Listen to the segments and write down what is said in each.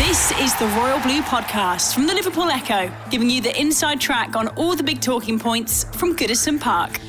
This is the Royal Blue Podcast from the Liverpool Echo, giving you the inside track on all the big talking points from Goodison Park.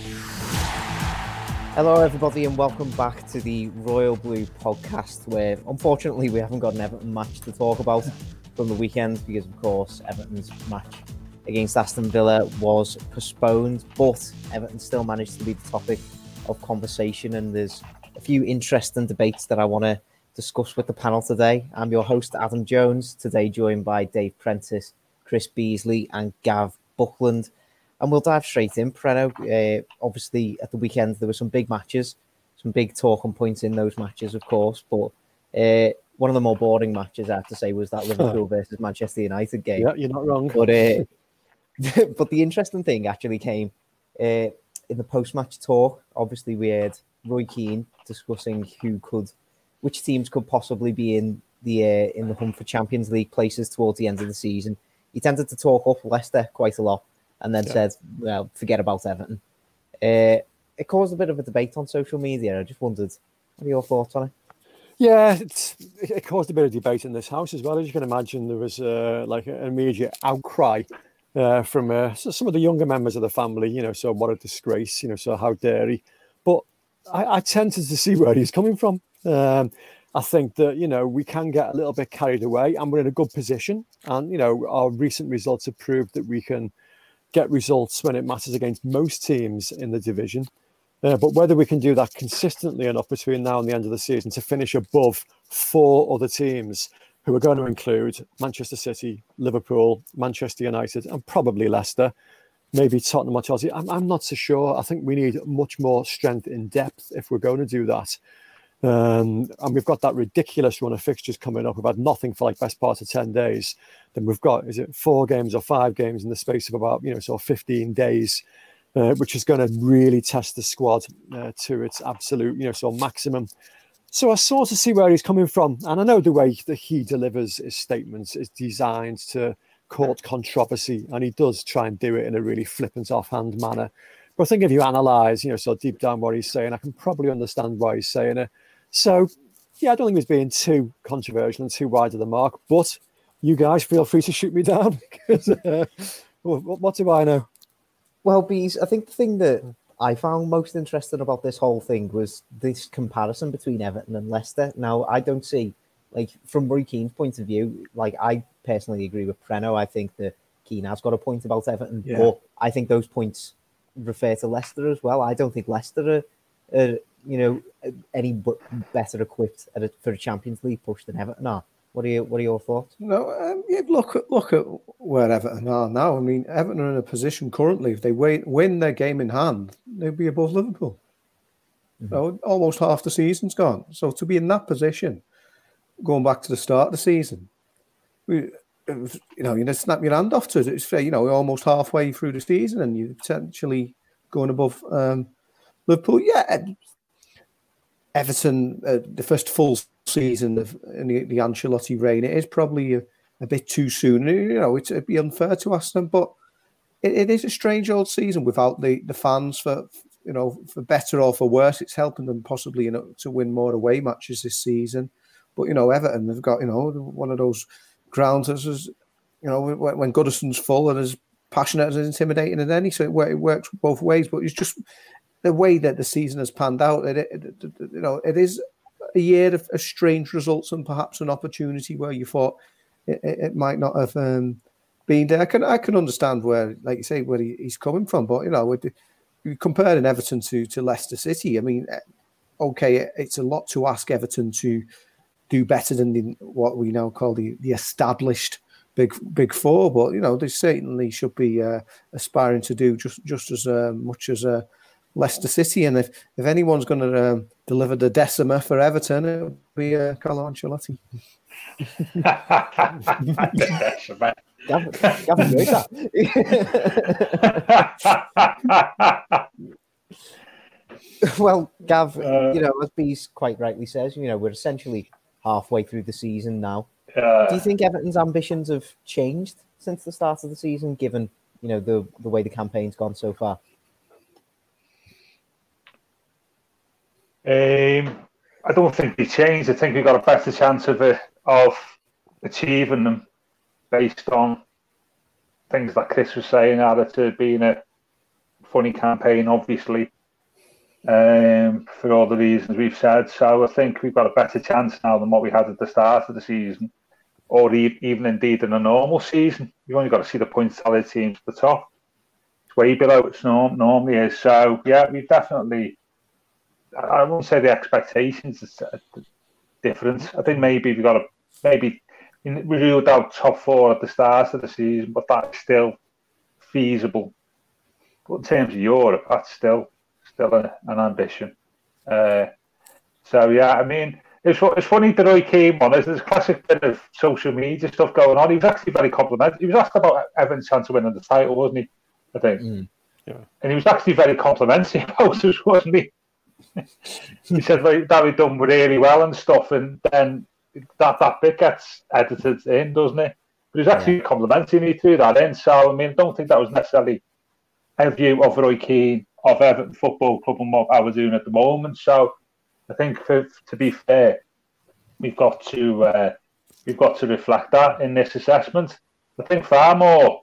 Hello everybody and welcome back to the Royal Blue Podcast, where unfortunately we haven't got an Everton match to talk about from the weekend because of course Everton's match against Aston Villa was postponed, but Everton still managed to be the topic of conversation, and there's a few interesting debates that I want to discuss with the panel today. I'm your host Adam Jones, today joined by Dave Prentice, Chris Beasley and Gav Buckland, and we'll dive straight in. Preno, obviously at the weekend there were some big matches, some big talking points in those matches of course, but one of the more boring matches I have to say was that Liverpool versus Manchester United game. Yeah, you're not wrong. But but the interesting thing actually came in the post-match talk. Obviously we heard Roy Keane discussing which teams could possibly be in the hunt for Champions League places towards the end of the season. He tended to talk up Leicester quite a lot and then said, well, forget about Everton. It caused a bit of a debate on social media. I just wondered, what are your thoughts on it? Yeah, it caused a bit of debate in this house as well. As you can imagine, there was an immediate outcry from some of the younger members of the family, so what a disgrace, so how dare he. But I tended to see where he's coming from. I think that, we can get a little bit carried away and we're in a good position. And, our recent results have proved that we can get results when it matters against most teams in the division. But whether we can do that consistently enough between now and the end of the season to finish above four other teams who are going to include Manchester City, Liverpool, Manchester United, and probably Leicester, maybe Tottenham or Chelsea, I'm not so sure. I think we need much more strength in depth if we're going to do that. And we've got that ridiculous run of fixtures coming up. We've had nothing for best part of 10 days. Then we've got, 4 games or 5 games in the space of about, 15 days, which is going to really test the squad to its absolute, maximum. So I sort of see where he's coming from. And I know the way that he delivers his statements is designed to court controversy. And he does try and do it in a really flippant, offhand manner. But I think if you analyse, deep down what he's saying, I can probably understand why he's saying it. So, yeah, I don't think he's being too controversial and too wide of the mark. But you guys feel free to shoot me down. Because, what do I know? Well, Bees, I think the thing that I found most interesting about this whole thing was this comparison between Everton and Leicester. Now, I don't see, from Roy Keane's point of view, I personally agree with Preno. I think that Keane has got a point about Everton. Yeah. But I think those points refer to Leicester as well. I don't think Leicester are any better equipped for a Champions League push than Everton are. What are your thoughts? No, look at where Everton are now. I mean, Everton are in a position currently, if they win their game in hand, they'll be above Liverpool. Mm-hmm. Almost half the season's gone. So to be in that position, going back to the start of the season, you snap your hand off to it. It's fair, we're almost halfway through the season and you're potentially going above Liverpool. Yeah, Everton, the first full season in the Ancelotti reign, it is probably a bit too soon. It'd be unfair to ask them, but it is a strange old season without the fans for better or for worse. It's helping them possibly to win more away matches this season. But Everton, they've got one of those grounds as when Goodison's full and as passionate as intimidating as any, so it works both ways. But it's just the way that the season has panned out. It is a year of strange results and perhaps an opportunity where you thought it might not have been there. I can understand where, like you say, where he's coming from. But comparing Everton to Leicester City, I mean, okay, it's a lot to ask Everton to do better than what we now call the established big four, but they certainly should be aspiring to do just as much as Leicester City. And if anyone's going to deliver the decima for Everton, it'll be Carlo Ancelotti. Gavin knows that. Well, Gav, as Bees quite rightly says, we're essentially halfway through the season now. Do you think Everton's ambitions have changed since the start of the season, given the way the campaign's gone so far? I don't think they changed. I think we got a better chance of achieving them based on things like Chris was saying, added to being a funny campaign, obviously, for all the reasons we've said. So I think we've got a better chance now than what we had at the start of the season, or even indeed in a normal season. You've only got to see the points tally teams at the top. It's way below what it normally is. So, yeah, we've definitely, I wouldn't say the expectations are different. I think maybe we ruled out top 4 at the start of the season, but that's still feasible. But in terms of Europe, that's still an ambition. So, yeah, I mean, it's funny the Roy Keane one. There's a classic bit of social media stuff going on. He was actually very complimentary. He was asked about Everton's chance of winning the title, wasn't he? I think. Yeah. And he was actually very complimentary about us, wasn't he? He said that we'd done really well and stuff, and then that bit gets edited in, doesn't it? But he was actually complimenting me through that in. So, I mean, I don't think that was necessarily a view of Roy Keane, of Everton Football Club and what I was doing at the moment. So, I think to be fair, we've got to reflect that in this assessment. I think far more,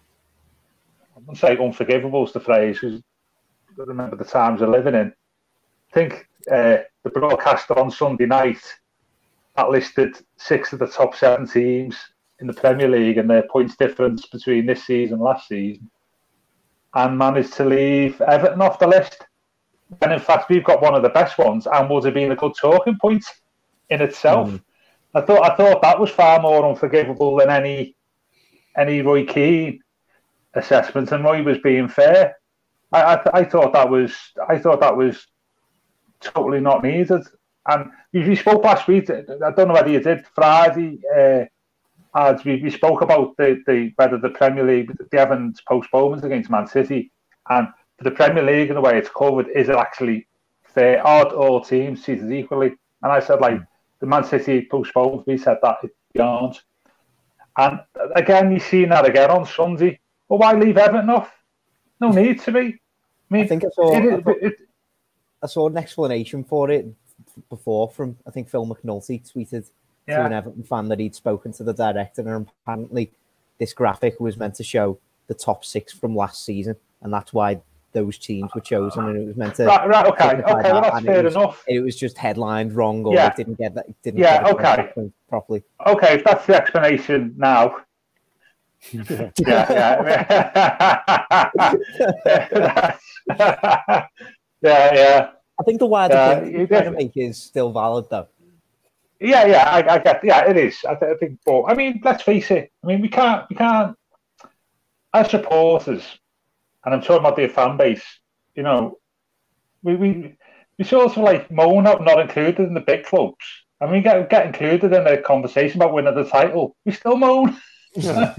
I wouldn't say unforgivable is the phrase, because you've got to remember the times we're living in. I think the broadcaster on Sunday night that listed 6 of the top 7 teams in the Premier League and their points difference between this season and last season, and managed to leave Everton off the list. And in fact, we've got one of the best ones, and would have been a good talking point in itself. I thought that was far more unforgivable than any Roy Keane assessment, and Roy was being fair. I thought that was totally not needed. And we spoke last week. I don't know whether you did Friday. As we spoke about whether the Premier League, the Evans postponement against Man City, and for the Premier League in the way it's covered, is it actually fair? Are all teams treated equally? And I said, like, the Man City postponement, we said that it aren't. And again, you've seen that again on Sunday. Well, why leave Everton off? No need to be. I mean, I think I saw an explanation for it before from, I think Phil McNulty tweeted to an Everton fan that he'd spoken to the director, and apparently this graphic was meant to show the top 6 from last season, and that's why those teams were chosen, and it was meant to okay, well, that's fair enough. It was just headlined wrong, or it didn't get that. Properly. Okay, if that's the explanation now. Yeah. I think the wider point you're trying to make is still valid, though. I get. Yeah, it is. I think, but I mean, let's face it. I mean, we can't. As supporters, and I'm talking about the fan base. You know, we sort of like moan out not included in the big clubs, and we get included in the conversation about winning the title. We still moan. You know,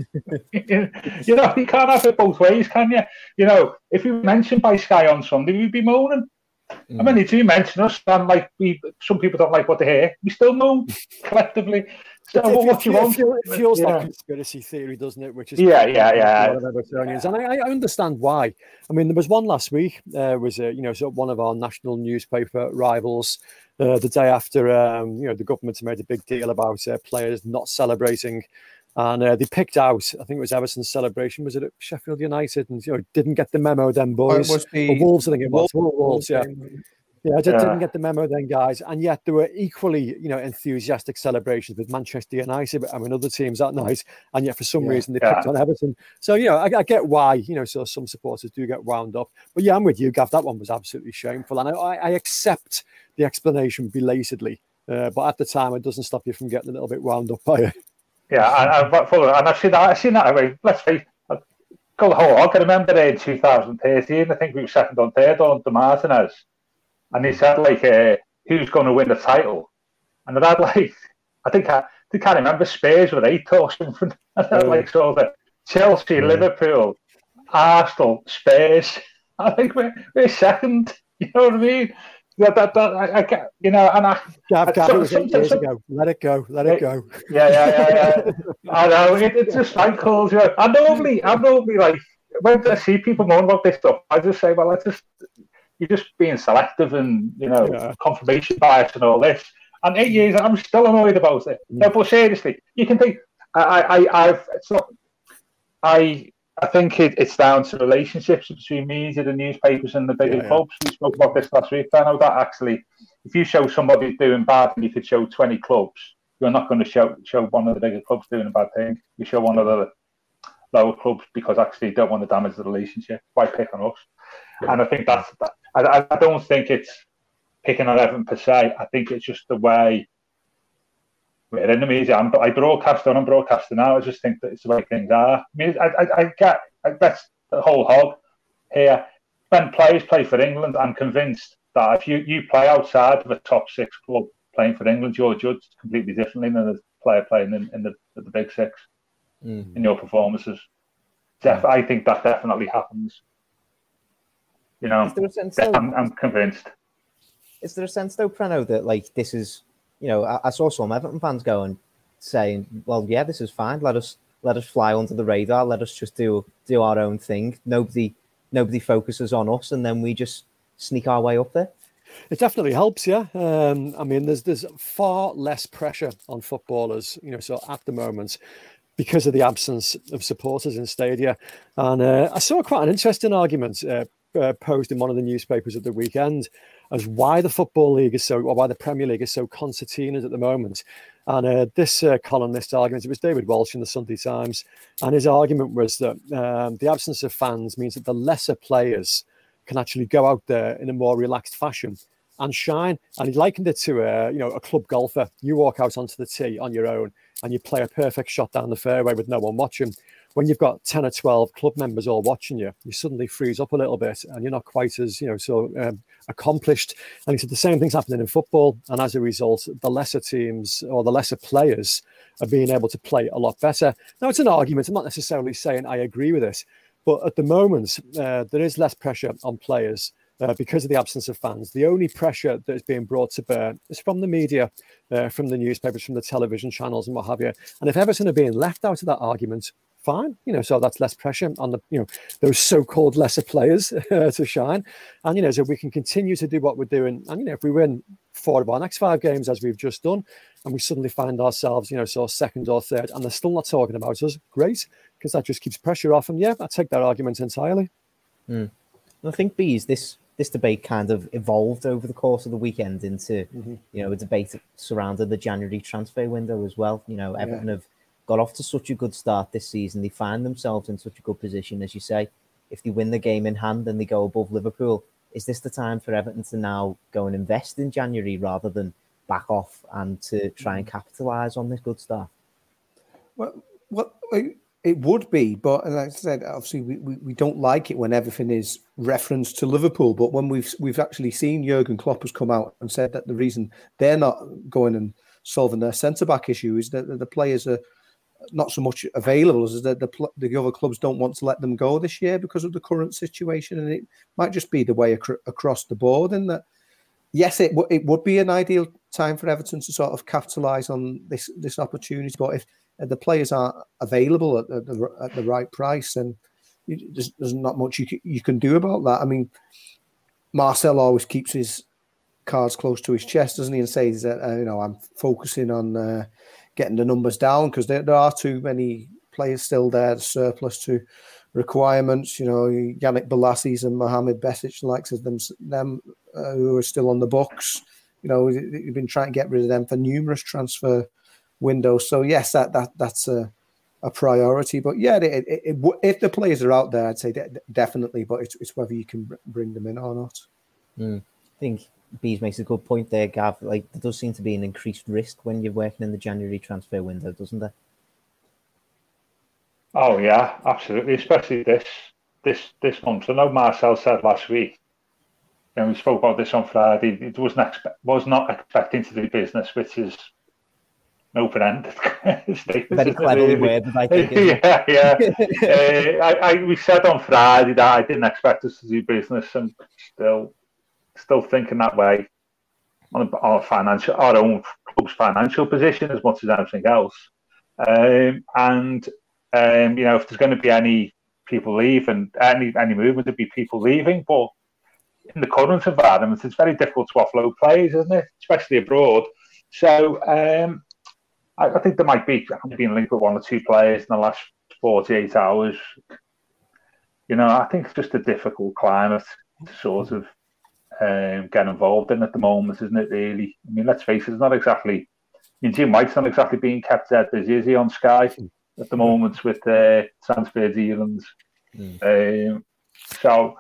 you can't have it both ways, can you? You know, if you were mentioned by Sky on Sunday, we'd be moaning. I mean, they do mention us, and like some people don't like what they hear. We still moan collectively. So what do you want? It feels like conspiracy theory, doesn't it? Which is yeah. And I understand why. I mean, there was one last week. Was sort of one of our national newspaper rivals. The day after, the government made a big deal about players not celebrating. And they picked out, I think it was Everton's celebration, was it at Sheffield United? And, didn't get the memo then, boys. Wolves, I think it was. Wolves, yeah. Yeah, didn't get the memo then, guys. And yet there were equally, enthusiastic celebrations with Manchester United and other teams that night. And yet for some reason they picked on Everton. So, I get why, so some supporters do get wound up. But yeah, I'm with you, Gav. That one was absolutely shameful. And I accept the explanation belatedly. But at the time, it doesn't stop you from getting a little bit wound up by it. Yeah, and I've seen that. I mean, let's face it, go the whole hog. I remember in 2013, I think we were second on third on Martinez, and he said who's going to win the title, and it had I can't remember, Spurs were 8th or something, and had sort of Chelsea, Liverpool, Arsenal, Spurs. I think we're second. You know what I mean? I get, and it was 8 years ago. Let it go. Yeah. I know. It's just like calls. I normally like when I see people moan about this stuff, I just say, well, you're just being selective and confirmation bias and all this. And 8 years, I'm still annoyed about it. No, but seriously, you can think. I think it's down to relationships between media, the newspapers, and the bigger clubs. We spoke about this last week. I know that actually, if you show somebody doing bad, and you could show 20 clubs, you're not going to show one of the bigger clubs doing a bad thing. You show one of the lower clubs because actually you don't want to damage the relationship by picking us. And I think that's. I don't think it's picking on Everton per se. I think it's just the way we're in the media. I broadcast and I'm broadcasting now. I just think that it's the way things are. I mean, I get that's the whole hog here. When players play for England, I'm convinced that if you play outside of a top 6 club playing for England, you're judged completely differently than a player playing in the big 6 in your performances. I think that definitely happens. You know, I'm convinced. Is there a sense though, Preno, that like this is, you know, I saw some Everton fans go and saying, well, yeah, this is fine. Let us fly under the radar. Let us just do our own thing. Nobody focuses on us, and then we just sneak our way up there. It definitely helps, yeah. I mean, there's far less pressure on footballers, you know, so at the moment, because of the absence of supporters in stadia. And I saw quite an interesting argument posed in one of the newspapers at the weekend as why the Football League is so, or why the Premier League is so concertinaed at the moment. And this columnist argument, it was David Walsh in the Sunday Times, and his argument was that the absence of fans means that the lesser players can actually go out there in a more relaxed fashion and shine. And he likened it to a club golfer. You walk out onto the tee on your own and you play a perfect shot down the fairway with no one watching. When you've got 10 or 12 club members all watching you, you suddenly freeze up a little bit and you're not quite as, accomplished. And he said the same thing's happening in football. And as a result, the lesser teams or the lesser players are being able to play a lot better. Now, it's an argument. I'm not necessarily saying I agree with it. But at the moment, there is less pressure on players because of the absence of fans. The only pressure that is being brought to bear is from the media, from the newspapers, from the television channels and what have you. And if Everton are being left out of that argument, fine, so that's less pressure on the, those so-called lesser players to shine. And, so we can continue to do what we're doing. And, if we win 4 of our next 5 games, as we've just done, and we suddenly find ourselves, second or third, and they're still not talking about us, great, because that just keeps pressure off. And yeah, I take that argument entirely. I think, Bees, this debate kind of evolved over the course of the weekend into, a debate surrounding the January transfer window as well. Everton have got off to such a good start this season. They find themselves in such a good position, as you say. If they win the game in hand and they go above Liverpool, is this the time for Everton to now go and invest in January rather than back off and to try and capitalise on this good start? Well, it would be, but like I said, obviously we don't like it when everything is referenced to Liverpool. But when we've actually seen Jurgen Klopp has come out and said that the reason they're not going and solving their centre-back issue is that the players are not so much available as that the other clubs don't want to let them go this year because of the current situation. And it might just be the way across the board. And that, yes, it would be an ideal time for Everton to sort of capitalise on this opportunity. But if the players aren't available at the right price, then there's not much you can do about that. I mean, Marcel always keeps his cards close to his chest, doesn't he, and says that I'm focusing on getting the numbers down because there are too many players still there, the surplus to requirements. Yannick Bolassis and Mohamed Besic, likes of them who are still on the books. You've been trying to get rid of them for numerous transfer windows. So yes, that's a priority. But yeah, if the players are out there, I'd say definitely. But it's whether you can bring them in or not. I think Bees makes a good point there, Gav. Like, there does seem to be an increased risk when you're working in the January transfer window, doesn't there? Oh yeah, absolutely. Especially this month. I know Marcel said last week, and we spoke about this on Friday. It was not expecting to do business, which is an open-ended statement. Very cleverly worded, I think. We said on Friday that I didn't expect us to do business, and still thinking that way on our own club's financial position as much as anything else. If there's going to be any people leaving, any movement, there'd be people leaving. But in the current environment, it's very difficult to offload players, isn't it? Especially abroad. So I think there might be been linked with one or two players in the last 48 hours. You know, I think it's just a difficult climate to sort of get involved in at the moment, isn't it, really? I mean, let's face it, it's not exactly... I mean, Jim White's not exactly being kept dead busy, is he, on Sky at the moment with transfer dealings? So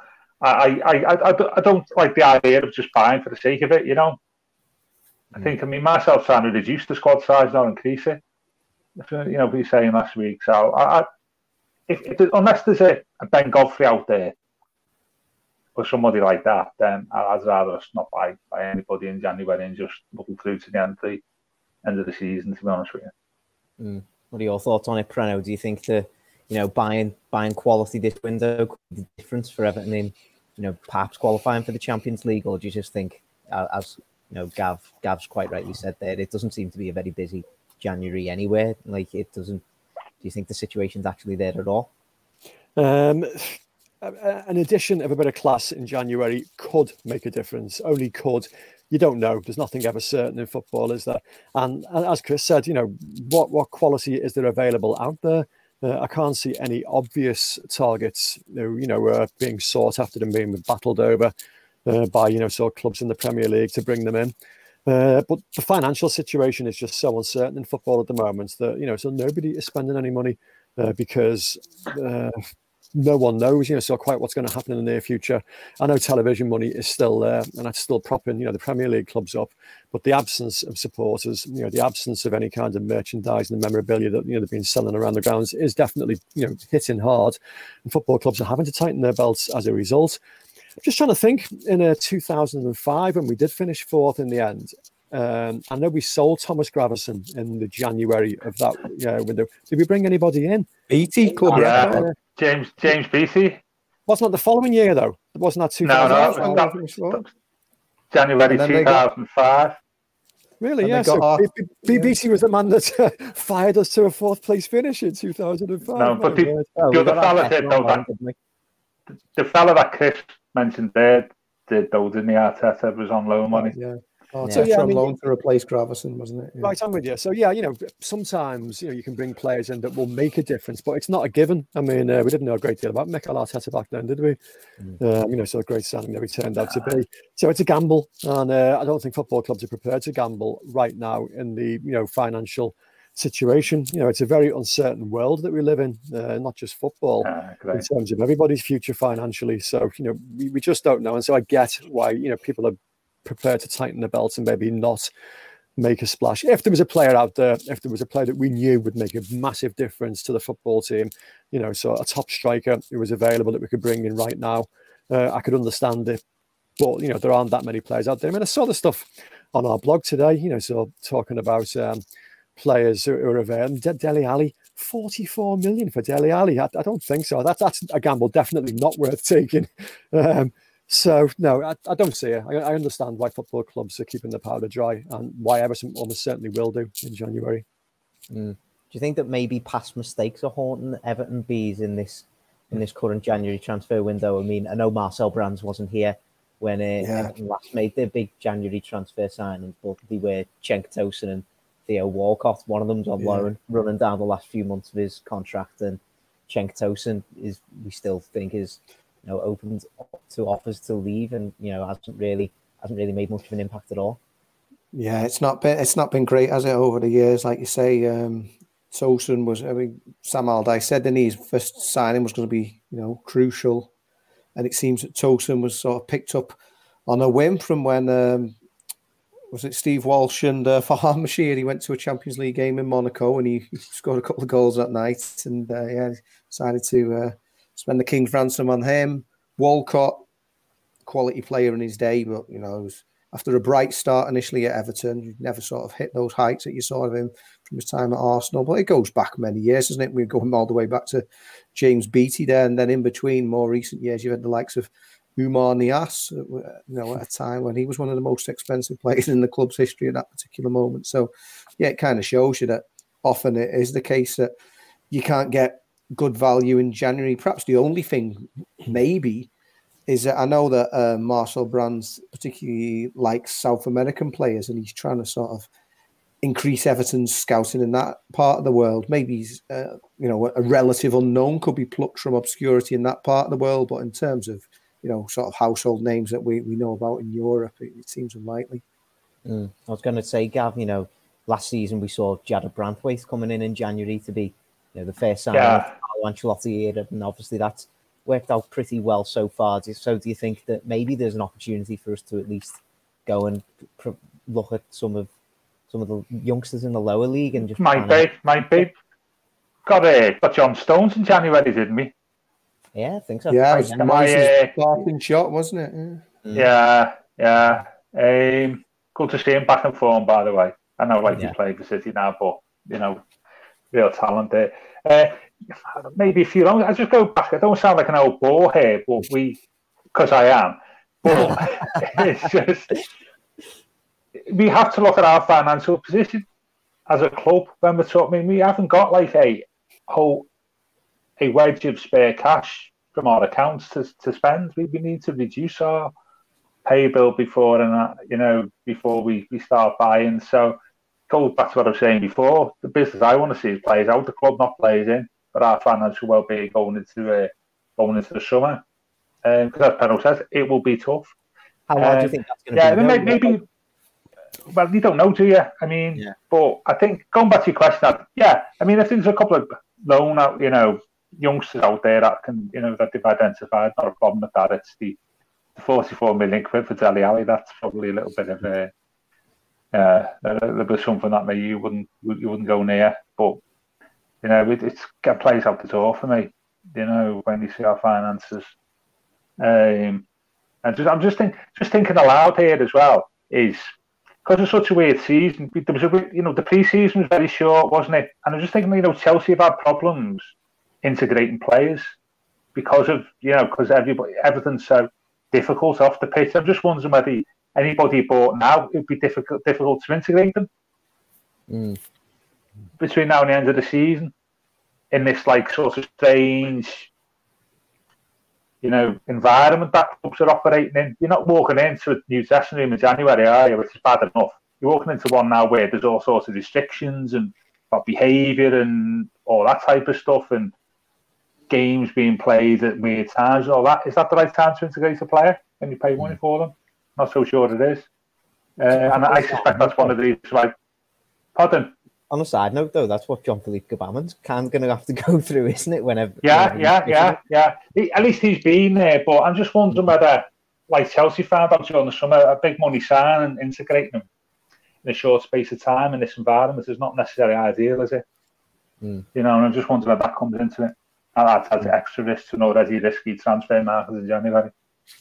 I don't like the idea of just buying for the sake of it, you know? I think, I mean, Marcel's trying to reduce the squad size, not increase it. You know, what he was saying last week. So unless there's a Ben Godfrey out there or somebody like that, then I'd rather us not buy anybody in January and just look through to the end of the season, to be honest with you. What are your thoughts on it, Preno? Do you think buying quality this window could be the difference for Everton in, perhaps qualifying for the Champions League, or do you just think, as Gav's quite rightly said there, it doesn't seem to be a very busy January anywhere? Like, it doesn't. Do you think the situation's actually there at all? An addition of a bit of class in January could make a difference. Only could. You don't know. There's nothing ever certain in football, is there? And as Chris said, what quality is there available out there? I can't see any obvious targets, being sought after and being battled over by, sort of clubs in the Premier League to bring them in. But the financial situation is just so uncertain in football at the moment that, so nobody is spending any money because no one knows, so quite what's going to happen in the near future. I know television money is still there and that's still propping, the Premier League clubs up, but the absence of supporters, the absence of any kind of merchandise and memorabilia that, they've been selling around the grounds is definitely, hitting hard, and football clubs are having to tighten their belts as a result. I'm just trying to think, in 2005, when we did finish fourth in the end, I know we sold Thomas Gravesen in the January of that window. Did we bring anybody in? Beattie Club, yeah. James Beattie. Wasn't that the following year, though? Wasn't that 2005? No, January 2005. Really, yeah. So BBC was the man that fired us to a fourth place finish in 2005. No, but the other fella did, though. The fella that Chris mentioned there did, though, didn't he? Arteta was on loan money. Yeah. On loan to replace Gravesen, wasn't it? Yeah. Right, I'm with you. So, sometimes, you can bring players in that will make a difference, but it's not a given. I mean, we didn't know a great deal about Mikel Arteta back then, did we? So a great signing that he turned out to be. So it's a gamble, and I don't think football clubs are prepared to gamble right now in the, financial situation. It's a very uncertain world that we live in, not just football, in terms of everybody's future financially. So, we just don't know. And so I get why, people are prepared to tighten the belts and maybe not make a splash. If there was a player out there, if there was a player that we knew would make a massive difference to the football team, so a top striker who was available that we could bring in right now, I could understand it. But, there aren't that many players out there. I mean, I saw the stuff on our blog today, so talking about players who are available. Dele Alli, 44 million for Dele Alli. I don't think so. That's a gamble definitely not worth taking. So, no, I don't see it. I understand why football clubs are keeping the powder dry and why Everton almost certainly will do in January. Do you think that maybe past mistakes are haunting Everton Bees in this current January transfer window? I mean, I know Marcel Brands wasn't here when Everton last made their big January transfer signings, but they were Cenk Tosun and Theo Walcott. One of them's on loan, running down the last few months of his contract, and Cenk Tosun we still think is opened to offers to leave, and hasn't really made much of an impact at all. Yeah, it's not been great, has it, over the years? Like you say, Tosun was. I mean, Sam Allardyce said that his first signing was going to be, crucial, and it seems that Tosun was sort of picked up on a whim from when was it Steve Walsh and Farhad Bashir? He went to a Champions League game in Monaco and he scored a couple of goals that night, and decided to spend the king's ransom on him. Walcott, quality player in his day, but it was after a bright start initially at Everton, he never sort of hit those heights that you saw of him from his time at Arsenal. But it goes back many years, doesn't it? We're going all the way back to James Beattie there, and then in between more recent years, you've had the likes of Oumar Niasse, at a time when he was one of the most expensive players in the club's history at that particular moment. So, it kind of shows you that often it is the case that you can't get good value in January. Perhaps the only thing maybe is that I know that Marcel Brands particularly likes South American players, and he's trying to sort of increase Everton's scouting in that part of the world. Maybe he's, a relative unknown, could be plucked from obscurity in that part of the world. But in terms of, sort of household names that we know about in Europe, it seems unlikely. I was going to say, Gav, last season we saw Jadon Branthwaite coming in January to be, the first signing of Carlo Ancelotti era, and obviously that's worked out pretty well so far. So do you think that maybe there's an opportunity for us to at least go and look at some of the youngsters in the lower league and just might be. Got John Stones in January, didn't we? Yeah, I think so. Yeah, it was Moyes' starting shot, wasn't it? Yeah. Good to see him back in form, by the way. I know, he played for City now, but real talent there. Maybe a few long. I just go back. I don't sound like an old bore here, but because I am. But it's just we have to look at our financial position as a club when we're talking. We haven't got a wedge of spare cash from our accounts to spend. We need to reduce our pay bill before we start buying. So go back to what I was saying before. The business I want to see is players out, the club not players in, but our financial well-being going into the summer. Because as Pedro says, it will be tough. How long do you think that's going to be? Maybe. Well, you don't know, do you? I mean, but I think going back to your question, if there's a couple of loan out, youngsters out there that can, that they've identified, not a problem with that. It's the 44 million quid for Dele Alli. That's probably a little bit of there was something that maybe you wouldn't go near. But it's get players out the door for me. When you see our finances, and I'm just thinking aloud here as well. Is because it's such a weird season. There was the pre-season was very short, wasn't it? And I'm just thinking, Chelsea have had problems integrating players because of because everything's so difficult off the pitch. I'm just wondering whether anybody bought now, it would be difficult to integrate them between now and the end of the season in this sort of strange, environment that clubs are operating in. You're not walking into a new dressing room in January, are you? Which is bad enough. You're walking into one now where there's all sorts of restrictions and about behaviour and all that type of stuff, and games being played at weird times and all that. Is that the right time to integrate a player when you pay money for them? Not so sure it is. And I suspect that's one of these, pardon? On a side note, though, that's what Jean-Philippe Gbamin's going to have to go through, isn't it? Yeah. At least he's been there, but I'm just wondering whether, Chelsea found out during the summer, a big money sign and integrating them in a short space of time in this environment is not necessarily ideal, is it? And I'm just wondering whether that comes into it. And that adds extra risk to an already risky transfer market in January.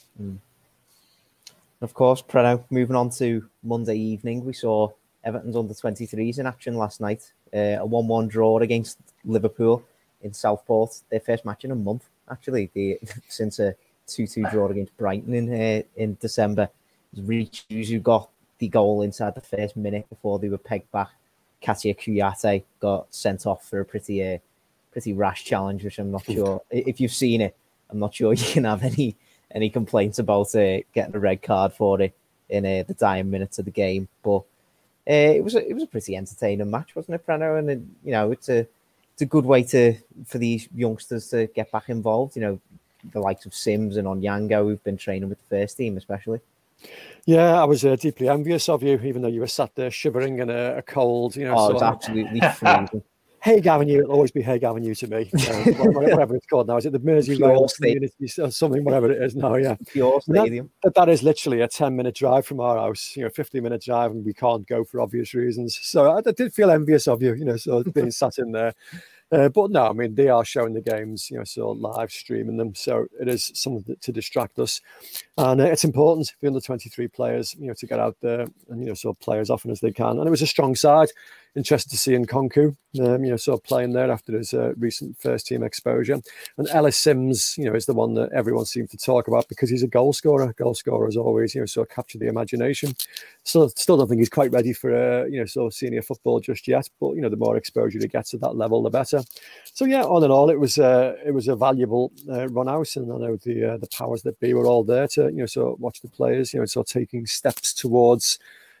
Of course, Preno, moving on to Monday evening, we saw Everton's under-23s in action last night. A 1-1 draw against Liverpool in Southport. Their first match in a month, actually, since a 2-2 draw against Brighton in December. It was Reece Hughes who got the goal inside the first minute before they were pegged back. Katia Kouyaté got sent off for a pretty rash challenge, which I'm not sure. If you've seen it, I'm not sure you can have any complaints about getting a red card for it in the dying minutes of the game. But it was a pretty entertaining match, wasn't it, Preno? And it's a good way for these youngsters to get back involved. The likes of Sims and Onyango, who've been training with the first team, especially. Yeah, I was deeply envious of you, even though you were sat there shivering in a cold. It was absolutely freezing. Hague Avenue, it'll always be Hague Avenue to me. Whatever it's called now. Is it the Merseyrail Community or something, whatever it is now, yeah. Pure Stadium. That is literally a 10-minute drive from our house, 15-minute drive, and we can't go for obvious reasons. So I did feel envious of you, so being sat in there. But no, I mean, they are showing the games, so live streaming them. So it is something to distract us. And it's important for the under-23 players, to get out there and, sort of play as often as they can. And it was a strong side. Interested to see Nkunku, sort of playing there after his recent first-team exposure. And Ellis Sims, is the one that everyone seems to talk about because he's a goal scorer. Goal scorer as always, sort of capture the imagination. Still don't think he's quite ready for, sort of senior football just yet. But, the more exposure he gets at that level, the better. So, yeah, all in all, it was a valuable run out. And I know the powers that be were all there to, sort of watch the players, sort of taking steps towards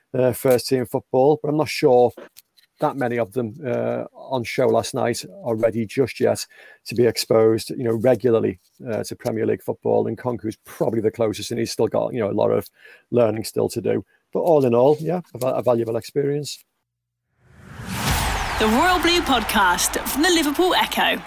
first team football, but I'm not sure that many of them on show last night are ready just yet to be exposed, regularly to Premier League football. And Nkunku's probably the closest, and he's still got, a lot of learning still to do. But all in all, yeah, a valuable experience. The Royal Blue Podcast from the Liverpool Echo.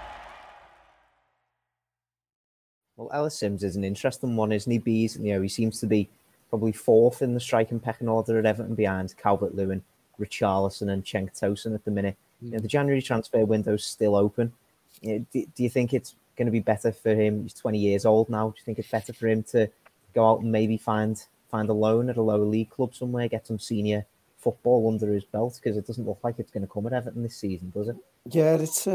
Well, Ellis Sims is an interesting one, isn't he? He seems to be probably fourth in the striking pecking order at Everton behind Calvert-Lewin, Richarlison and Cenk Tosun at the minute. The January transfer window's still open. Do you think it's going to be better for him? He's 20 years old now. Do you think it's better for him to go out and maybe find a loan at a lower league club somewhere, get some senior football under his belt? Because it doesn't look like it's going to come at Everton this season, does it? Yeah, it's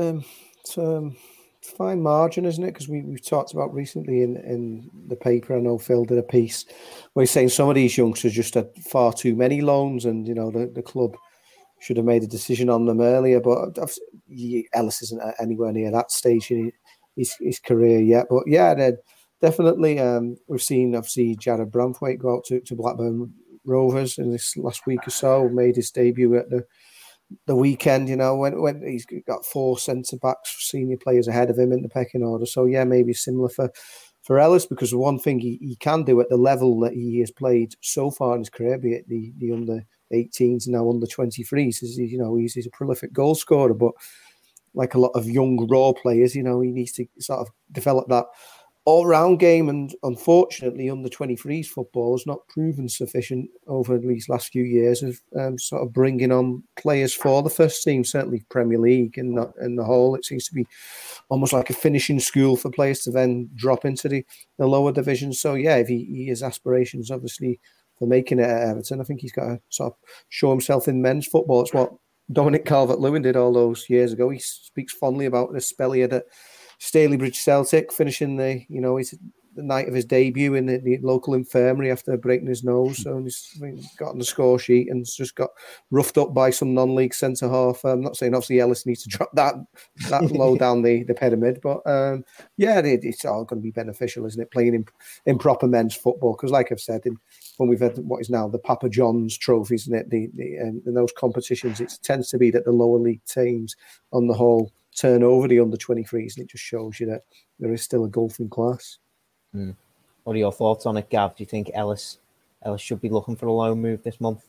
fine margin, isn't it? Because we've talked about recently in the paper, I know Phil did a piece where he's saying some of these youngsters just had far too many loans, and the club should have made a decision on them earlier. But Ellis isn't anywhere near that stage in his career yet. But yeah, definitely we've seen obviously Jared Branthwaite go out to Blackburn Rovers in this last week or so, made his debut at the weekend, when he's got 4 centre-backs, senior players ahead of him in the pecking order. So, yeah, maybe similar for Ellis, because the one thing he can do at the level that he has played so far in his career, be it the under-18s, now under-23s, is, he's a prolific goal scorer. But like a lot of young, raw players, he needs to sort of develop that all-round game, and unfortunately under-23s football has not proven sufficient over these last few years of sort of bringing on players for the first team, certainly Premier League and the whole. It seems to be almost like a finishing school for players to then drop into the lower divisions. So yeah, if he has aspirations obviously for making it at Everton, I think he's got to sort of show himself in men's football. It's what Dominic Calvert-Lewin did all those years ago. He speaks fondly about the spell he had at Stalybridge Celtic, finishing the night of his debut in the local infirmary after breaking his nose. So he's got on the score sheet and just got roughed up by some non-league centre half. I'm not saying obviously Ellis needs to drop that low down the pyramid, but it's all going to be beneficial, isn't it? Playing in proper men's football, because like I've said, when we've had what is now the Papa John's trophies, isn't it? In those competitions, it tends to be that the lower league teams on the whole turn over the under-23s, and it just shows you that there is still a golfing class. What are your thoughts on it, Gav? Do you think Ellis should be looking for a loan move this month?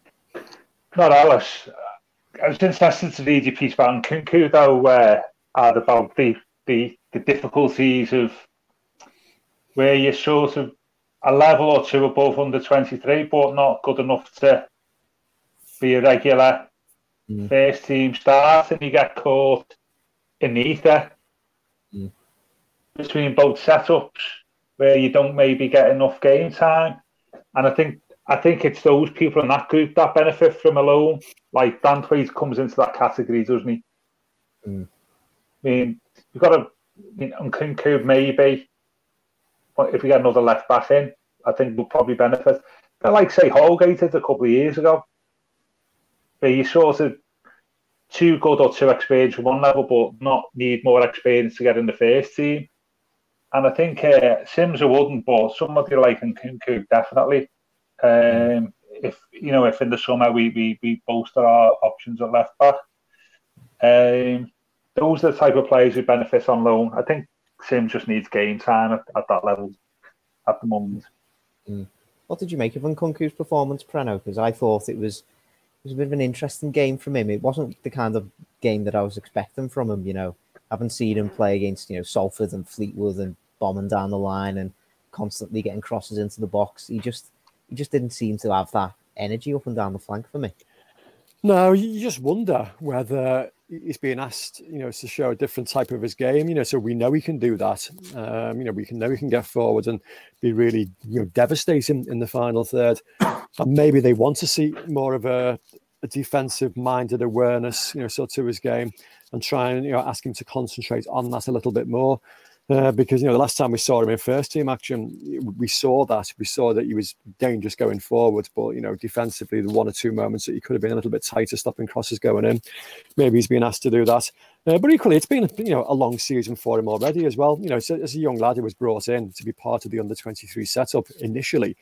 Not Ellis. I was interested to read your piece about Nkunku, though, about the difficulties of where you're sort of a level or two above under-23, but not good enough to be a regular first team start, and you get caught in the ether between both setups where you don't maybe get enough game time. And I think it's those people in that group that benefit from a loan. Like Branthwaite comes into that category, doesn't he? I mean, you've got to, Nkunku maybe, but if we get another left back in, I think we'll probably benefit. But like, say, Holgate did a couple of years ago, where you sort of too good or too experienced at one level, but not need more experience to get in the first team. And I think Sims wouldn't, but somebody like Nkunku definitely. If in the summer we bolster our options at left back, those are the type of players who benefit on loan. I think Sims just needs game time at that level at the moment. What did you make of Nkunku's performance, Preno? Because I thought it was a bit of an interesting game from him. It wasn't the kind of game that I was expecting from him, I haven't seen him play against, Salford and Fleetwood and bombing down the line and constantly getting crosses into the box. He just didn't seem to have that energy up and down the flank for me. No, you just wonder whether he's being asked, to show a different type of his game. So we know he can do that. We know he can get forward and be really, devastating in the final third. And maybe they want to see more of a defensive-minded awareness, to his game, and try and ask him to concentrate on that a little bit more. Because the last time we saw him in first team action, we saw that he was dangerous going forward, but defensively, the one or two moments that he could have been a little bit tighter, stopping crosses going in. Maybe he's been asked to do that. But equally, it's been a long season for him already as well. So as a young lad who was brought in to be part of the under-23 setup initially,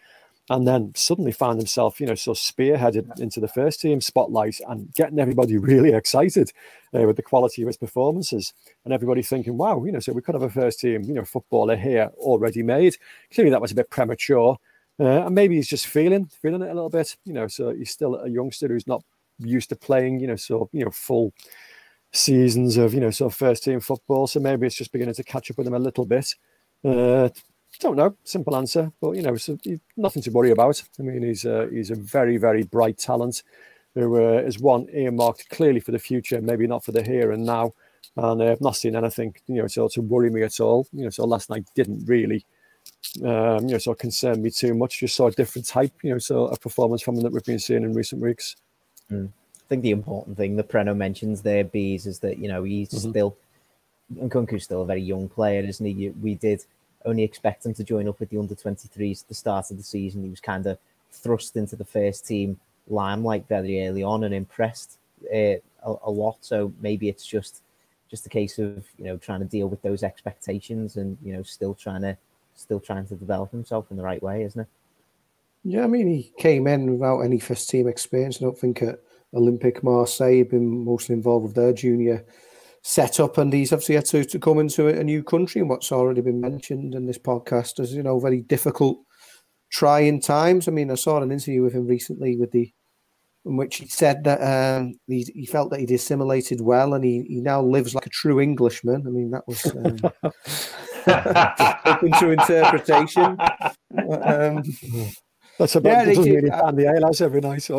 and then suddenly found himself, so spearheaded into the first team spotlight and getting everybody really excited with the quality of his performances, and everybody thinking, wow, so we could have a first team, footballer here already made. Clearly that was a bit premature, and maybe he's just feeling it a little bit, so he's still a youngster who's not used to playing, full seasons of, sort of first team football. So maybe it's just beginning to catch up with him a little bit. Don't know, simple answer, but so nothing to worry about. I mean, he's a very, very bright talent who is one earmarked clearly for the future, maybe not for the here and now. And I've not seen anything, to worry me at all. So last night didn't really, sort of concern me too much. Just saw a different type, so a performance from him that we've been seeing in recent weeks. I think the important thing that Preno mentions there, Bees, is that he's still, and Nkunku's still a very young player, isn't he? We did only expect him to join up with the under-23s at the start of the season. He was kind of thrust into the first team limelight very early on and impressed a lot. So maybe it's just a case of trying to deal with those expectations and still trying to develop himself in the right way, isn't it? Yeah, I mean, he came in without any first team experience. I don't think at Olympique Marseille he'd been mostly involved with their junior setup, and he's obviously had to come into a new country, and what's already been mentioned in this podcast as very difficult, trying times. I mean, I saw an interview with him recently in which he said that he felt that he'd assimilated well, and he now lives like a true Englishman. I mean, that was open to interpretation. That's about really fan the alehouse every night. So.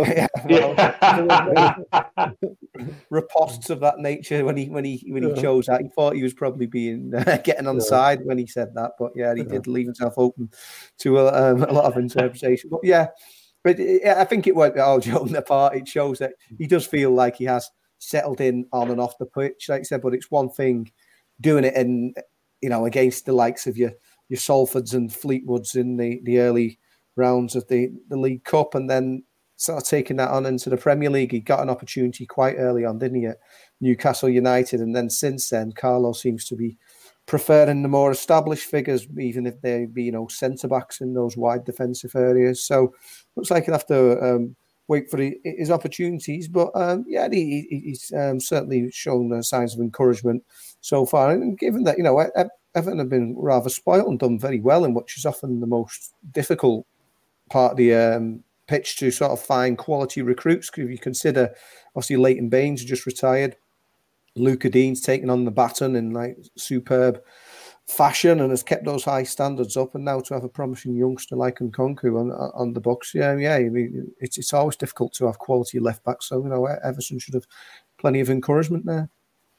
Reports of that nature when he chose that. He thought he was probably being getting on side when he said that, but he did leave himself open to a lot of interpretation. But I think it won't all joking apart. It shows that he does feel like he has settled in on and off the pitch, like I said. But it's one thing doing it in against the likes of your Salfords and Fleetwoods in the early rounds of the League Cup, and then sort of taking that on into the Premier League. He got an opportunity quite early on, didn't he, at Newcastle United, and then since then Carlo seems to be preferring the more established figures, even if they be centre backs in those wide defensive areas. So looks like he'll have to wait for his opportunities, but he's certainly shown signs of encouragement so far, and given that Everton have been rather spoilt and done very well in which is often the most difficult part of the pitch to sort of find quality recruits. If you consider, obviously, Leighton Baines just retired, Luca Dean's taken on the baton in superb fashion and has kept those high standards up, and now to have a promising youngster like Nkunku on the books, I mean, it's always difficult to have quality left back. So Everton should have plenty of encouragement there.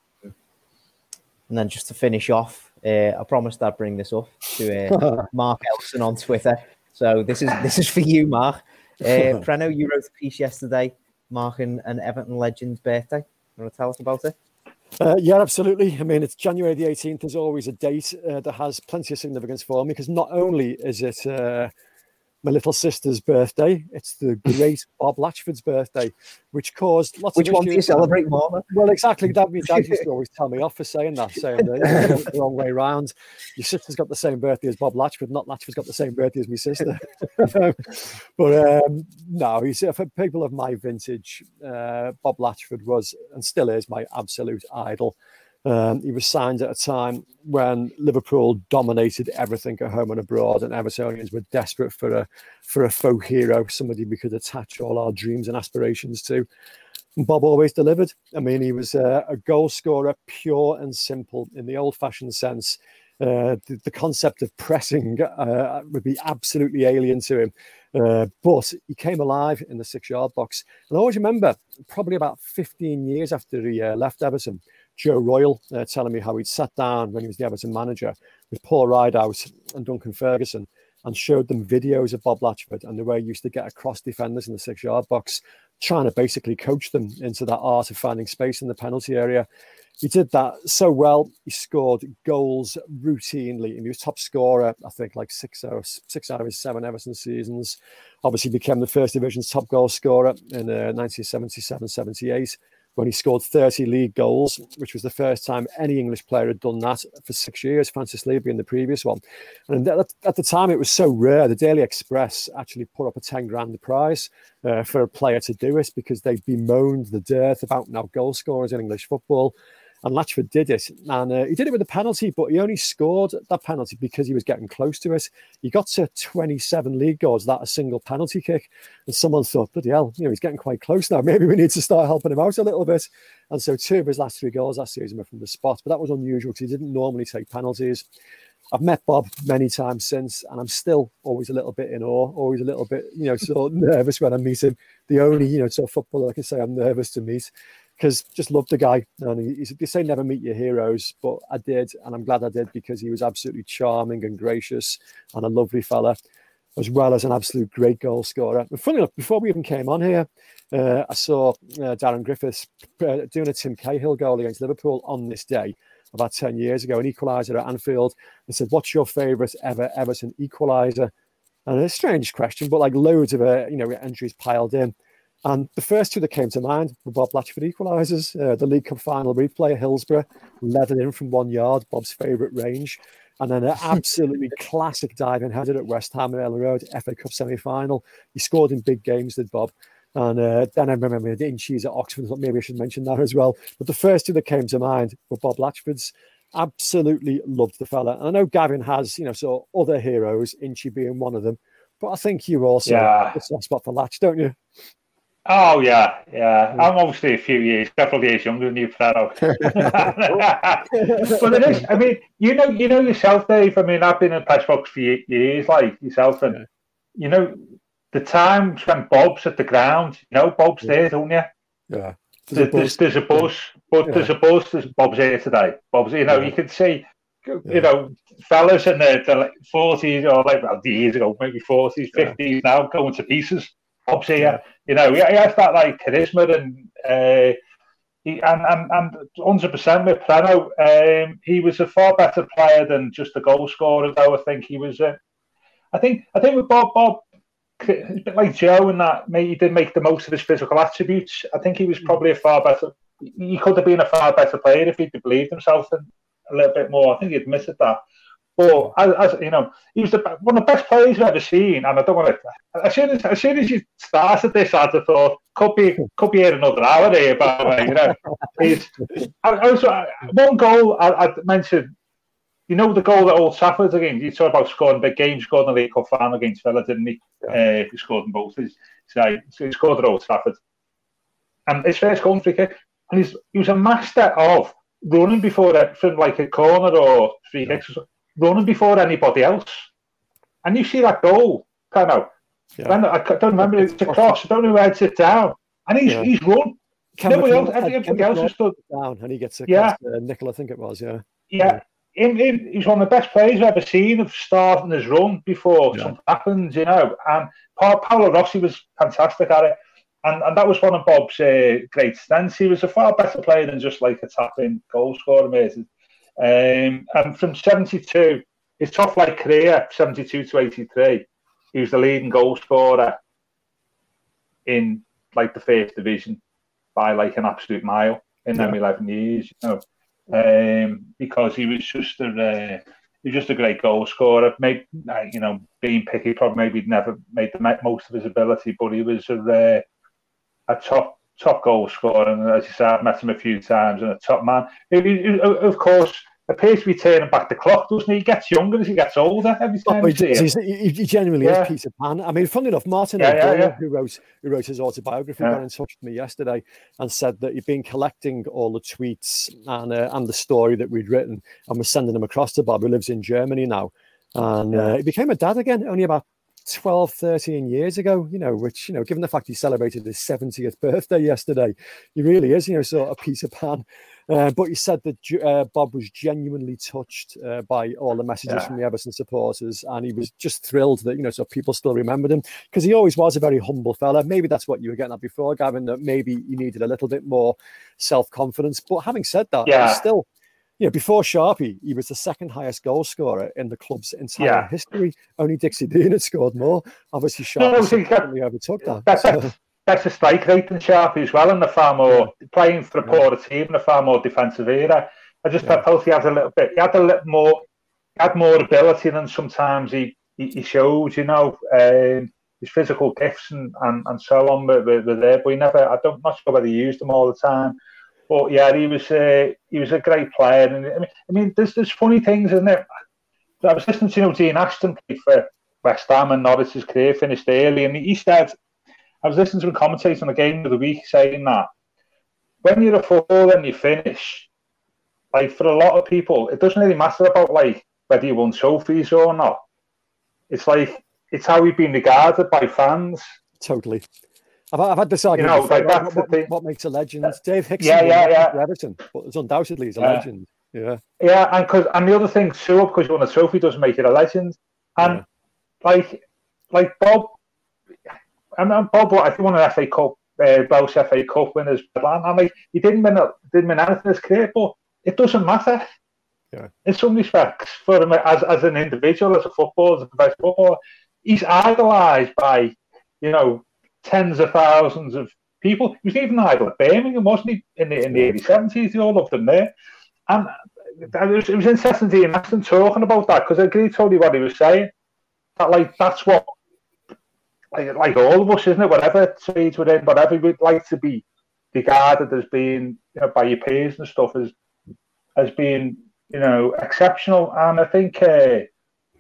And then just to finish off, I promised I'd bring this up to Mark Elson on Twitter. So this is for you, Mark. Preno, you wrote a piece yesterday marking an Everton legend's birthday. You want to tell us about it? Yeah, absolutely. I mean, it's January the 18th is always a date that has plenty of significance for me, because not only is it my little sister's birthday, it's the great Bob Latchford's birthday, which caused lots of issues. Which one do you celebrate more? Well, exactly. Dad used to always tell me off for saying that, saying the wrong way round. Your sister's got the same birthday as Bob Latchford, not Latchford's got the same birthday as my sister. But no, for people of my vintage, Bob Latchford was and still is my absolute idol. He was signed at a time when Liverpool dominated everything at home and abroad, and Evertonians were desperate for a faux hero, somebody we could attach all our dreams and aspirations to. And Bob always delivered. I mean, he was a goal scorer, pure and simple in the old-fashioned sense. The concept of pressing would be absolutely alien to him. But he came alive in the 6-yard box. And I always remember, probably about 15 years after he left Everton, Joe Royle telling me how he'd sat down when he was the Everton manager with Paul Rideout and Duncan Ferguson and showed them videos of Bob Latchford and the way he used to get across defenders in the 6-yard box, trying to basically coach them into that art of finding space in the penalty area. He did that so well. He scored goals routinely. And he was top scorer, I think, like 6 out of his 7 Everton seasons. Obviously became the First Division's top goal scorer in 1977-78. when he scored 30 league goals, which was the first time any English player had done that for 6 years, Francis Lee being the previous one. And at the time, it was so rare. The Daily Express actually put up a 10 grand prize for a player to do it because they bemoaned the dearth about now goal scorers in English football. And Latchford did it. And he did it with a penalty, but he only scored that penalty because he was getting close to it. He got to 27 league goals, that a single penalty kick. And someone thought, bloody hell, he's getting quite close now. Maybe we need to start helping him out a little bit. And so 2 of his last 3 goals that season were from the spot. But that was unusual because he didn't normally take penalties. I've met Bob many times since, and I'm still always a little bit in awe, always a little bit, sort of nervous when I meet him. The only, sort of footballer I can say I'm nervous to meet. Because just loved the guy. And they say never meet your heroes, but I did, and I'm glad I did because he was absolutely charming and gracious and a lovely fella, as well as an absolute great goal scorer. And funny enough, before we even came on here, I saw Darren Griffiths doing a Tim Cahill goal against Liverpool on this day about 10 years ago, an equaliser at Anfield, and said, "What's your favourite ever Everton equaliser?" And a strange question, but like loads of entries piled in. And the first 2 that came to mind were Bob Latchford equalisers. The League Cup final replay, Hillsborough, led it in from 1 yard, Bob's favourite range. And then an absolutely classic diving header at West Ham and Ellen Road, FA Cup semi-final. He scored in big games, did Bob. And then I remember the inches at Oxford. I thought maybe I should mention that as well. But the first 2 that came to mind were Bob Latchford's. Absolutely loved the fella. And I know Gavin has, so other heroes, Inchy being one of them. But I think you also have a soft spot for Latch, don't you? Oh, yeah. I'm obviously several years younger than you, Fredo. But it is, I mean, you know yourself, Dave. I mean, I've been in press box for years, like yourself, and, the times when Bob's at the ground, Bob's there, don't you? Yeah. There's a buzz, but there's a buzz. Bob's here today. Bob's, you can see, fellas in the 40s or years ago, maybe 40s, 50s now going to pieces. Bob's here, he has that like charisma and 100% with Prano. He was a far better player than just a goal scorer, though. I think he was. I think with Bob, a bit like Joe, in that he did make the most of his physical attributes. I think he was probably a far better. He could have been a far better player if he'd believed himself a little bit more. I think he admitted that. But as he was one of the best players I've ever seen, and I don't want to. As soon as you started this, I thought could be here another hour here. But one goal I mentioned. The goal at Old Trafford again. You talk about scoring big games. He scored in the League Cup final against Villa, didn't he? He scored in both. So he scored at Old Trafford, and his first goal free kick. And he was a master of running before from like a corner or free kicks. Running before anybody else, and you see that goal, kind of. Yeah. I don't remember, it's a cross. I don't know where to sit down, and he's run. Everybody else has stood down, and he gets a nickel. I think it was. He's one of the best players I've ever seen of starting his run before something happens, And Paolo Rossi was fantastic at it, and that was one of Bob's great strengths. He was a far better player than just like a tapping goal scorer, mate. And from 72, his top flight career, 72 to 83, he was the leading goal scorer in like the first division by like an absolute mile in them 11 years, because he was just a great goal scorer. Maybe being picky, probably maybe never made the most of his ability, but he was a top goal scorer, and as you said, I've met him a few times, and a top man. Of course, appears to be turning back the clock, doesn't he? He gets younger as he gets older every time. He genuinely is Peter Pan. I mean, funnily enough, Martin O'Donnell, who wrote his autobiography, got in touch with me yesterday and said that he'd been collecting all the tweets and the story that we'd written, and was sending them across to Bob, who lives in Germany now. And he became a dad again only about 12, 13 years ago, which, given the fact he celebrated his 70th birthday yesterday, he really is, sort of Peter Pan. But he said that Bob was genuinely touched by all the messages from the Everton supporters, and he was just thrilled that, so people still remembered him, because he always was a very humble fella. Maybe that's what you were getting at before, Gavin, that maybe he needed a little bit more self-confidence. But having said that, he's still, before Sharpie, he was the second highest goal scorer in the club's entire history. Only Dixie Dean had scored more. Obviously, Sharpie certainly overtook that. better strike rate than Sharpie as well, and a far more playing for a poorer team and a far more defensive era. I just felt he had a little bit. He had a little more. He had more ability than sometimes he showed. You know, his physical gifts and so on were there, but he never. I'm not sure whether he used them all the time. But yeah, he was a great player, and I mean, there's funny things, isn't it? I was listening to Dean Ashton play for West Ham, and Norwich's career finished early, and he said, I was listening to him commentate on the game of the week, saying that when you're a footballer and you finish, like for a lot of people, it doesn't really matter about like whether you won trophies or not. It's like it's how you've been regarded by fans. Totally. I've had this argument. You know, like what makes a legend? Dave Hickson, for Everton, but undoubtedly he's a legend. Yeah, and the other thing too, because you won a trophy doesn't make it a legend. And like Bob, Bob, I think one of the FA Cup, Welsh FA Cup winners, and like he didn't win anything in his career, but it doesn't matter. Yeah. In some respects, for him as an individual, as a footballer, as a professional footballer, he's idolised by, you know, tens of thousands of people. He was even idol at Birmingham, wasn't he? In the early 70s, they all loved him there. And it was interesting to hear Aston talking about that, because I agree totally what he was saying. That like that's what, like all of us, isn't it? Whatever stage we're in, whatever we'd like to be regarded as being, you know, by your peers and stuff as being, you know, exceptional. And I think that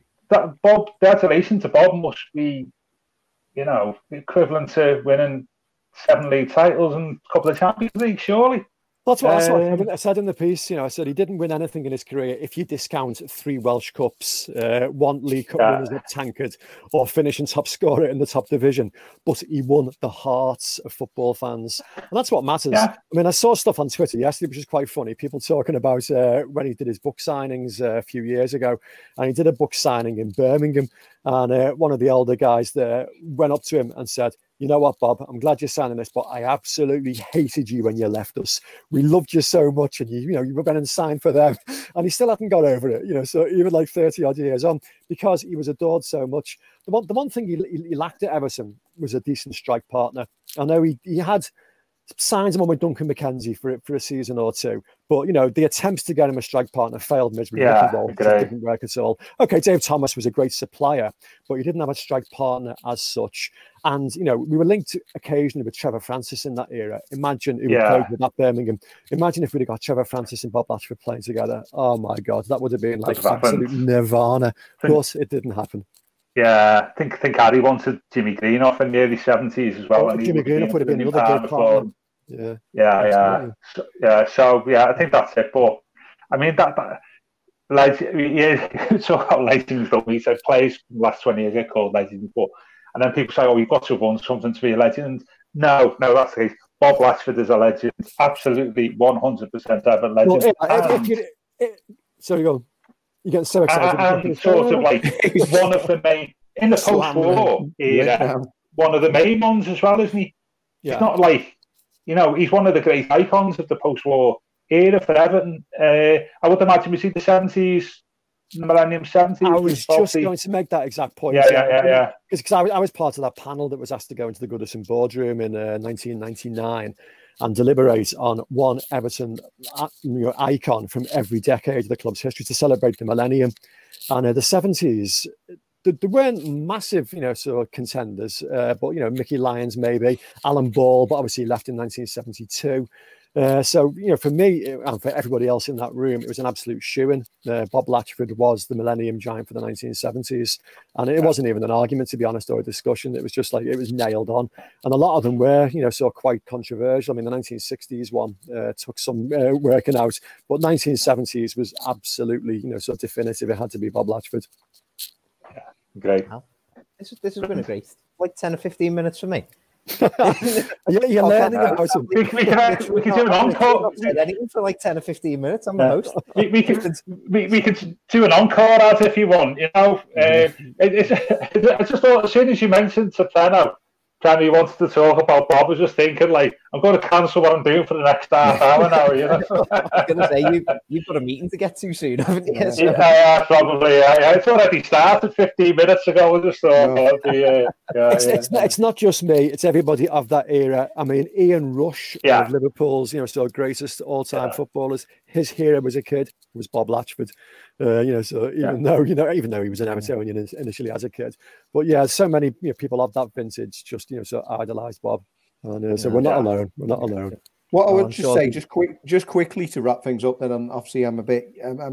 Bob, the adulation to Bob must be, you know, equivalent to winning 7 league titles and a couple of Champions League, surely. That's what I said in the piece. You know, I said he didn't win anything in his career if you discount 3 Welsh Cups, 1 League Cup winners at Tankard, or finishing top scorer in the top division. But he won the hearts of football fans, and that's what matters. Yeah. I mean, I saw stuff on Twitter yesterday, which is quite funny. People talking about when he did his book signings a few years ago, and he did a book signing in Birmingham, and one of the elder guys there went up to him and said, "You know what, Bob, I'm glad you're signing this, but I absolutely hated you when you left us. We loved you so much, and you went and signed for them." And he still hadn't got over it, you know, so even like 30 odd years on, because he was adored so much. The one thing he lacked at Everton was a decent strike partner. I know he had signed him on with Duncan McKenzie for a season or two, but you know the attempts to get him a strike partner failed miserably. It didn't work at all. Okay, Dave Thomas was a great supplier, but he didn't have a strike partner as such. And you know we were linked occasionally with Trevor Francis in that era. Imagine who played with that Birmingham. Imagine if we'd have got Trevor Francis and Bob Latchford playing together. Oh my God, that would have been like absolute nirvana. Of course, it didn't happen. Yeah, I think Harry wanted Jimmy Greenough in the early 70s as well. Jimmy Greenough would have been another good partner. Yeah. So I think that's it. But I mean that like talk about legends, but we said players in the last 20 years get called legends, but and then people say, "Oh, you've got to have won something to be a legend." No, that's the case. Bob Latchford is a legend, absolutely 100% ever legend. Well, sorry, go. You get so excited. And sort of like one of the main in the post-war era, one of the main ones as well, isn't he? Yeah. It's not like, you know, he's one of the great icons of the post-war era for Everton. I would imagine we see the 70s, the millennium 70s. I was just going to make that exact point. Yeah. Because I was part of that panel that was asked to go into the Goodison boardroom in 1999 and deliberate on one Everton icon from every decade of the club's history to celebrate the millennium. And the 70s, there weren't massive, sort of contenders, but, Mickey Lyons maybe, Alan Ball, but obviously left in 1972. So, for me and for everybody else in that room, it was an absolute shoo-in. Bob Latchford was the millennium giant for the 1970s. And it wasn't even an argument, to be honest, or a discussion. It was just like, it was nailed on. And a lot of them were, sort of quite controversial. I mean, the 1960s one took some working out, but 1970s was absolutely, sort of definitive. It had to be Bob Latchford. Yeah, great. Wow. This has been a great, 10 or 15 minutes for me. You're learning about him. We can do an encore. For 10 or 15 minutes. I'm the host. We can do an encore as if you want. I just thought as soon as you mentioned Soprano, He wanted to talk about Bob. I was just thinking, like, I'm going to cancel what I'm doing for the next half hour now, you know. I was going to say, you've got a meeting to get to soon, haven't you? So. Yeah, probably. Yeah. It's already started 15 minutes ago. I just thought, it's not just me. It's everybody of that era. I mean, Ian Rush, of Liverpool's, so greatest all-time footballers. His hero as a kid was Bob Latchford. So even though he was an Evertonian initially as a kid, but so many people of that vintage just so idolized Bob, and so we're not alone. We're not alone. What I would just say, just quickly to wrap things up. Then obviously I'm a bit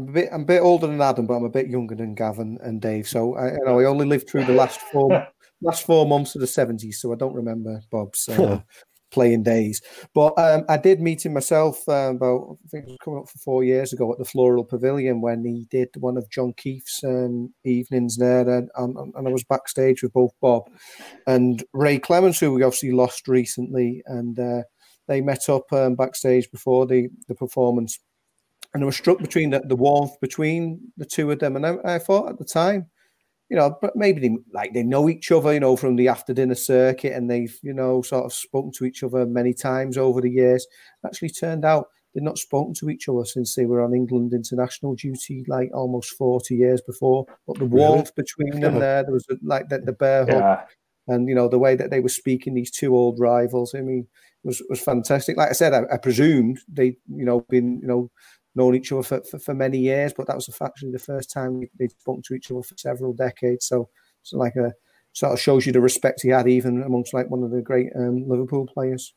older than Adam, but I'm a bit younger than Gavin and Dave. So I only lived through the last 4 months of the 70s, so I don't remember Bob's playing days. But I did meet him myself about, I think it was coming up for 4 years ago at the Floral Pavilion when he did one of John Keefe's evenings there, and I was backstage with both Bob and Ray Clemence, who we obviously lost recently, and they met up backstage before the performance, and I was struck between the warmth between the two of them, and I thought at the time, but maybe they know each other, from the after dinner circuit, and they've, sort of spoken to each other many times over the years. Actually turned out they'd not spoken to each other since they were on England international duty, like almost 40 years before. But the warmth between them there was like the bear hug, and, the way that they were speaking, these two old rivals, I mean, was fantastic. Like I said, I presumed they'd, been, known each other for many years, but that was actually the first time they'd spoken to each other for several decades. So like sort of shows you the respect he had even amongst like one of the great Liverpool players.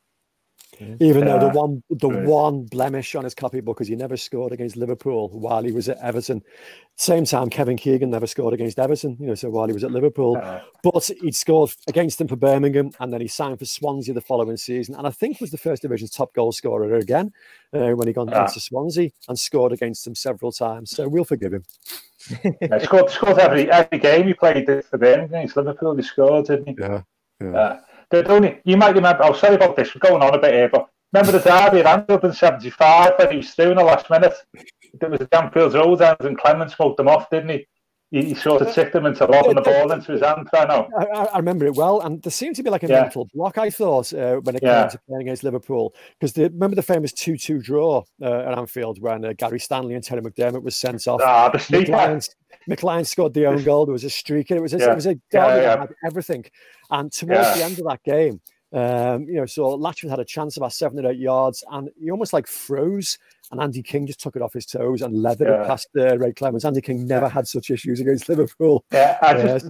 Even though the one blemish on his copybook is he never scored against Liverpool while he was at Everton. Same time, Kevin Keegan never scored against Everton, so while he was at Liverpool. But he'd scored against them for Birmingham, and then he signed for Swansea the following season. And I think was the First Division's top goal scorer again when he got into Swansea and scored against them several times. So we'll forgive him. He scored every game he played for Birmingham against Liverpool. He scored, didn't he? Yeah. You might remember, sorry about this, we're going on a bit here, but remember the derby at Anfield in 75 when he was through in the last minute? There was a Anfield Road end and Clement smoked them off, didn't he? He sort of tricked him into lobbing the ball into his hand. I remember it well, and there seemed to be like a mental block, I thought, when it came to playing against Liverpool, because remember the famous 2-2 draw at Anfield when Gary Stanley and Terry McDermott was sent off. The streaker. McLean scored the own goal. There was a streaker. It was a derby that had everything. And towards the end of that game, so Latchford had a chance about 7 or 8 yards, and he almost like froze. And Andy King just took it off his toes and leathered it past Ray Clemence. Andy King never had such issues against Liverpool. Let's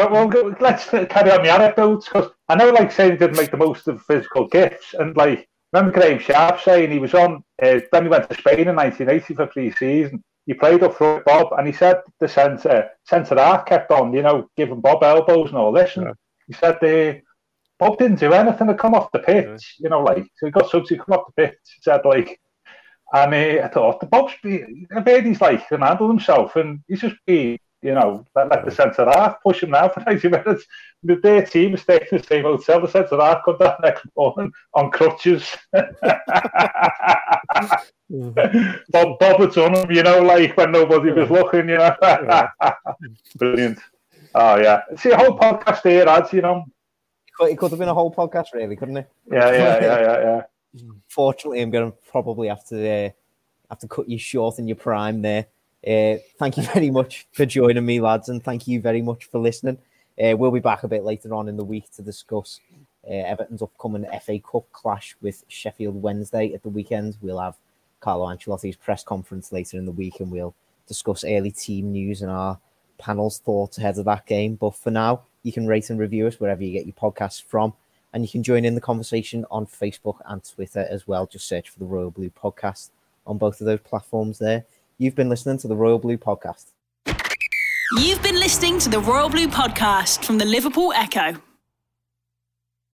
carry on the anecdotes, because I know, like, saying he didn't make the most of physical gifts, and like remember Graham Sharp saying he was on when he went to Spain in 1980 for pre-season. He played up front with Bob, and he said the centre half kept on, giving Bob elbows and all this. And he said Bob didn't do anything to come off the pitch, so he got subs to come off the pitch. He said, like, and I thought the Bob's he's like can handle himself, and he's just be, let the centre half push him now for 90 minutes. Their team is staying in the same hotel. The centre half come down next morning on crutches. Bob had done him, like when nobody was looking, Brilliant. Oh yeah, see a whole podcast here, lads. It could have been a whole podcast, really, couldn't it? Yeah. Fortunately, I'm going to probably have to cut you short in your prime there. Thank you very much for joining me, lads, and thank you very much for listening. We'll be back a bit later on in the week to discuss Everton's upcoming FA Cup clash with Sheffield Wednesday at the weekend. We'll have Carlo Ancelotti's press conference later in the week, and we'll discuss early team news and our panel's thoughts ahead of that game. But for now, you can rate and review us wherever you get your podcasts from, and you can join in the conversation on Facebook and Twitter as well. Just search for the Royal Blue Podcast on both of those platforms there. You've been listening to the Royal Blue Podcast. You've been listening to the Royal Blue Podcast from the Liverpool Echo.